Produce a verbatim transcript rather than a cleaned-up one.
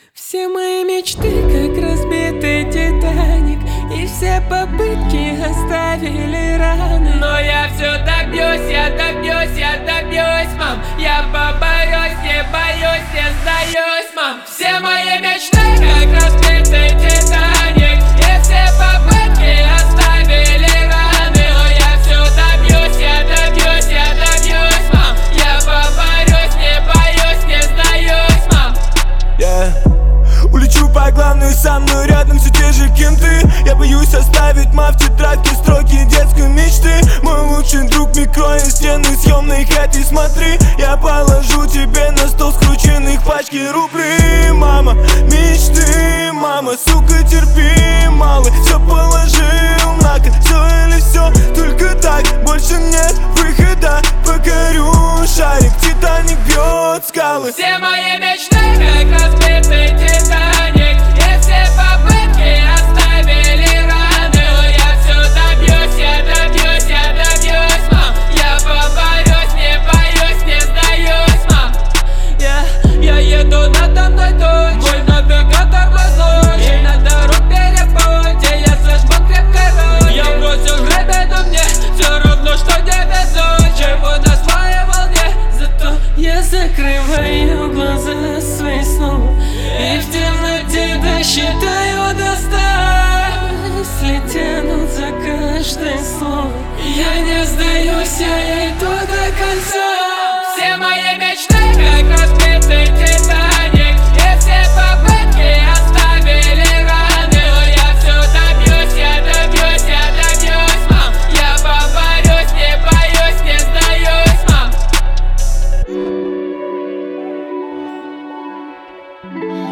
Все мои мечты, как разбитый Титаник, и все попытки оставили раны. Но я все добьюсь, я добьюсь, я добьюсь, мам. Я поборюсь, не боюсь, не сдаюсь, мам. Все мои мечты, как разбитый Титаник, и все попытки оставили раны. Но я все добьюсь, я добьюсь, я добьюсь, мам. Я поборюсь, не боюсь, не сдаюсь, мам. Yeah. Улечу по главной, со мной рядом все те же кенты. Я боюсь оставить, ма, в тетрадке строки детской мечты. Мой лучший друг, микро и стены съемной хаты. Смотри, я положу тебе на стол скрученных пачки рублей. Мама, мечты, мама, сука, терпи, малый. Все положил на кон, все или все, только так. Больше нет выхода, покорю шарик. Титаник бьет скалы. Все мои мечты, как разбитый Титаник, и все попытки оставили раны. Но я все добьюсь, я добьюсь, я добьюсь, мам. Я поборюсь, не боюсь, не сдаюсь, мам. Я, я еду надо мной дочь, мой навигатор глазок. И на дорог перепон, где я зажму крепко рот. Я бросил гребень, но мне все равно, что не везет. Живу на своей волне, зато я закрываю глаза свои снова и в темноте досчитаю до ста. Мысли тянут за каждое слово. Я не сдаюсь, я иду до конца. Все мои мечты, как разбитый Титаник, и все попытки оставили раны. Но я все добьюсь, я добьюсь, я добьюсь, мам. Я поборюсь, не боюсь, не сдаюсь, мам.